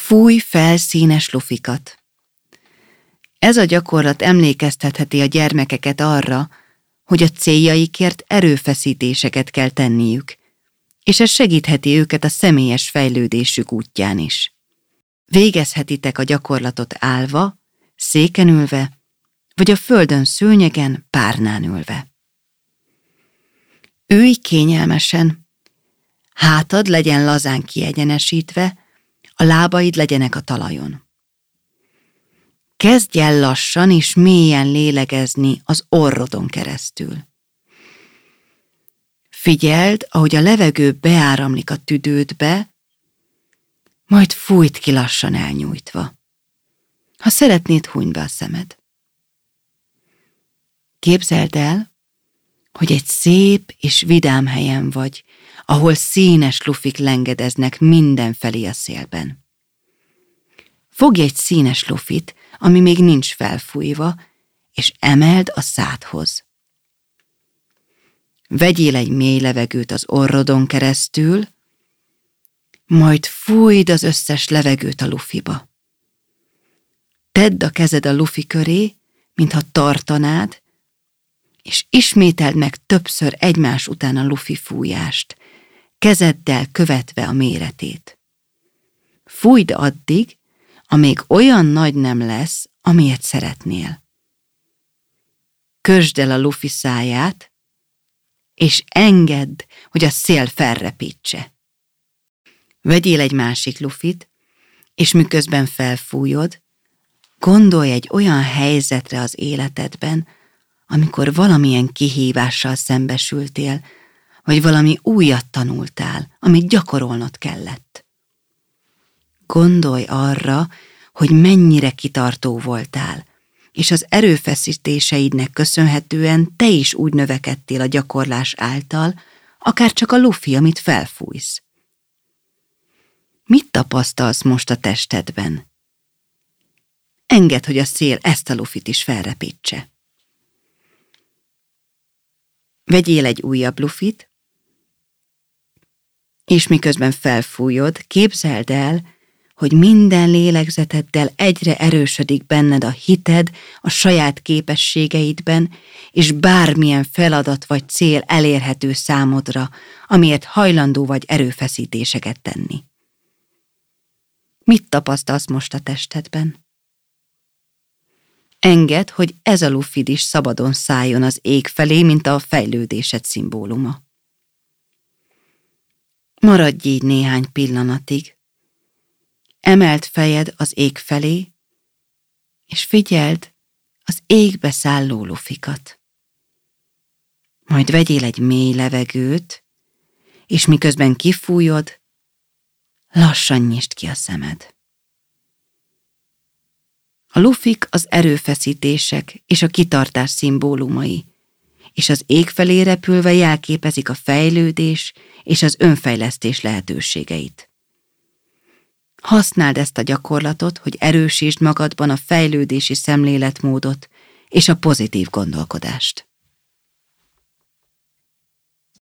Fújj fel színes lufikat. Ez a gyakorlat emlékeztetheti a gyermekeket arra, hogy a céljaikért erőfeszítéseket kell tenniük, és ez segítheti őket a személyes fejlődésük útján is. Végezhetitek a gyakorlatot állva, széken ülve, vagy a földön szőnyegen, párnán ülve. Ülj kényelmesen, hátad legyen lazán kiegyenesítve, a lábaid legyenek a talajon. Kezdj el lassan és mélyen lélegezni az orrodon keresztül. Figyeld, ahogy a levegő beáramlik a tüdődbe, majd fújt ki lassan elnyújtva. Ha szeretnéd, hunyd be a szemed. Képzeld el, hogy egy szép és vidám helyen vagy, ahol színes lufik lengedeznek mindenfelé a szélben. Fogj egy színes lufit, ami még nincs felfújva, és emeld a szádhoz. Vegyél egy mély levegőt az orrodon keresztül, majd fújd az összes levegőt a lufiba. Tedd a kezed a lufi köré, mintha tartanád, és ismételd meg többször egymás után a lufi fújást, kezeddel követve a méretét. Fújd addig, amíg olyan nagy nem lesz, amilyet szeretnél. Kösd el a lufi száját, és engedd, hogy a szél felrepítse. Vegyél egy másik lufit, és miközben felfújod, gondolj egy olyan helyzetre az életedben, amikor valamilyen kihívással szembesültél, vagy valami újat tanultál, amit gyakorolnod kellett. Gondolj arra, hogy mennyire kitartó voltál, és az erőfeszítéseidnek köszönhetően te is úgy növekedtél a gyakorlás által, akár csak a lufi, amit felfújsz. Mit tapasztalsz most a testedben? Engedd, hogy a szél ezt a lufit is felrepítse. Vegyél egy újabb lufit, és miközben felfújod, képzeld el, hogy minden lélegzeteddel egyre erősödik benned a hited a saját képességeidben, és bármilyen feladat vagy cél elérhető számodra, amiért hajlandó vagy erőfeszítéseket tenni. Mit tapasztalsz most a testedben? Engedd, hogy ez a lufid is szabadon szálljon az ég felé, mint a fejlődésed szimbóluma. Maradj így néhány pillanatig. Emeld fejed az ég felé, és figyeld az égbe szálló lufikat. Majd vegyél egy mély levegőt, és miközben kifújod, lassan nyisd ki a szemed. A lufik az erőfeszítések és a kitartás szimbólumai, és az ég felé repülve jelképezik a fejlődés és az önfejlesztés lehetőségeit. Használd ezt a gyakorlatot, hogy erősítsd magadban a fejlődési szemléletmódot és a pozitív gondolkodást.